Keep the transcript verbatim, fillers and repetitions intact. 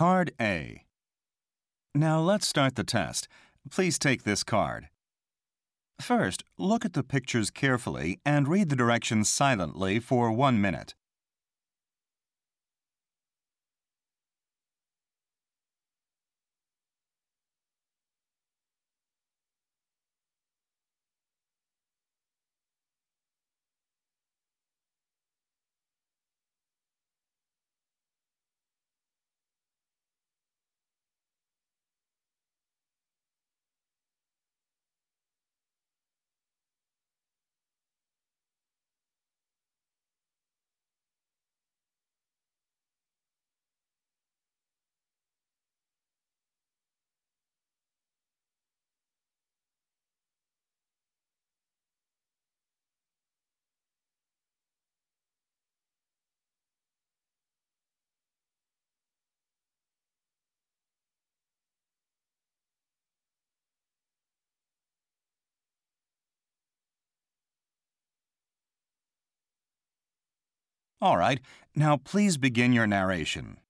Card A. Now let's start the test. Please take this card. First, look at the pictures carefully and read the directions silently for one minute. All right, now please begin your narration.